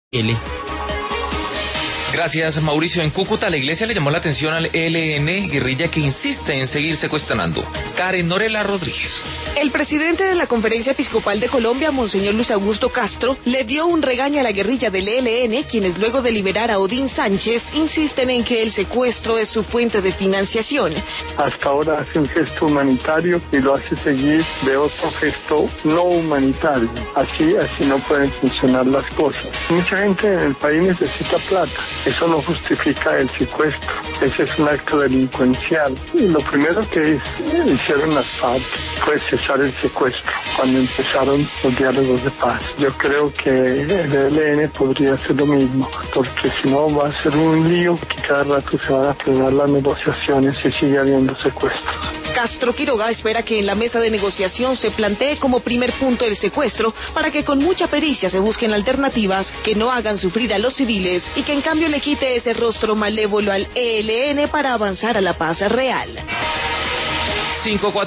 L. Gracias, Mauricio. En Cúcuta, la iglesia le llamó la atención al ELN, guerrilla que insiste en seguir secuestrando. Karen Norela Rodríguez. El presidente de la Conferencia Episcopal de Colombia, Monseñor Luis Augusto Castro, le dio un regaño a la guerrilla del ELN, quienes luego de liberar a Odín Sánchez, insisten en que el secuestro es su fuente de financiación. Hasta ahora hace un gesto humanitario y lo hace seguir de otro gesto no humanitario. Así no pueden funcionar las cosas. Mucha gente en el país necesita plata. Eso no justifica el secuestro. Ese es un acto delincuencial. Y lo primero que hicieron las FARC fue cesar el secuestro cuando empezaron los diálogos de paz. Yo creo que el ELN podría hacer lo mismo, porque si no va a ser un lío, que cada rato se van a frenar las negociaciones y sigue habiendo secuestros. Castro Quiroga espera que en la mesa de negociación se plantee como primer punto el secuestro, para que con mucha pericia se busquen alternativas que no hagan sufrir a los civiles y que en cambio le quite ese rostro malévolo al ELN para avanzar a la paz real. 5-4